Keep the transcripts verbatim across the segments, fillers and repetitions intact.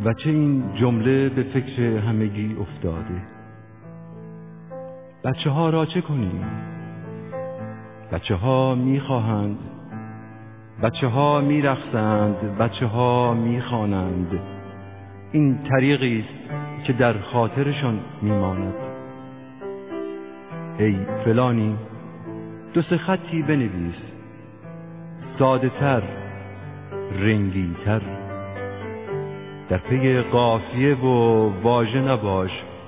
و چه این جمله به فکر همگی افتاده: بچه ها را چه کنیم؟ بچه ها می خواهند، بچه ها می رقصند، بچه ها می خوانند. این طریقی است که در خاطرشان می ماند. ای فلانی، دو سه خطی بنویس، ساده تر، رنگی تر. در پی قافیه و واژه نباش،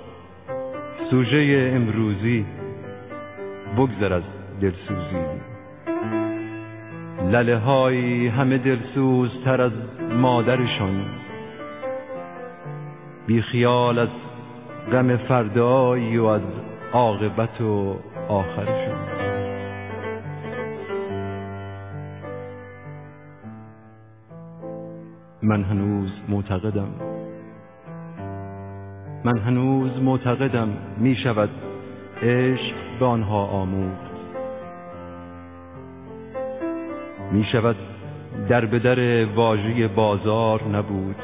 سوژه امروزی بگذر از دلسوزی. لله های همه دلسوزتر از مادرشان، بی خیال از غم فردایی و از عاقبت و آخرشان. من هنوز معتقدم من هنوز معتقدم می شود عشق به آنها آموخت، می شود در به در واژه بازار نبود،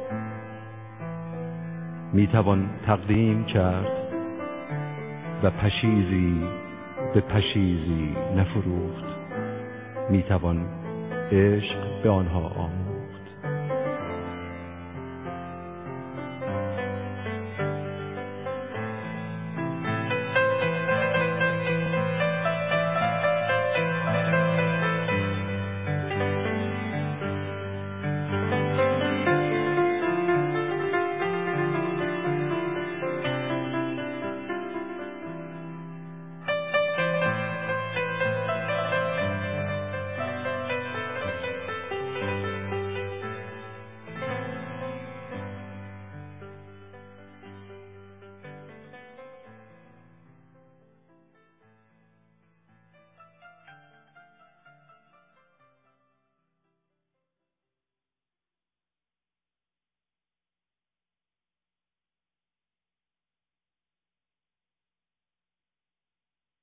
می توان تقدیم کرد و پشیزی به پشیزی نفروخت. می توان عشق به آنها آموخت.